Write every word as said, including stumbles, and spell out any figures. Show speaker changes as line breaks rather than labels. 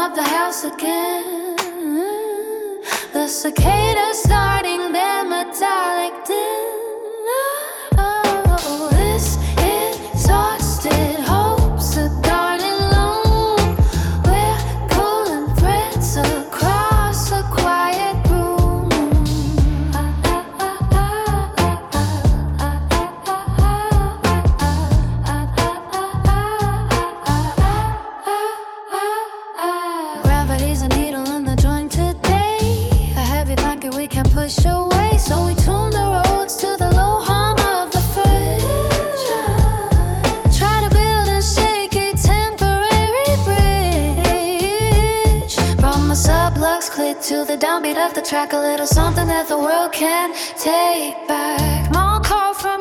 of the house again. The cicadas starting their metallic din. Oh, this exhausted hopes are darting loom. We're pulling threads across a quiet room. Gravity's a needle in the joint today. A heavy blanket we can't push away, so we tune the roads to the low hum of the fridge. Try to build a shaky temporary bridge from the sublux clit to the downbeat of the track. A little something that the world can take back. More call from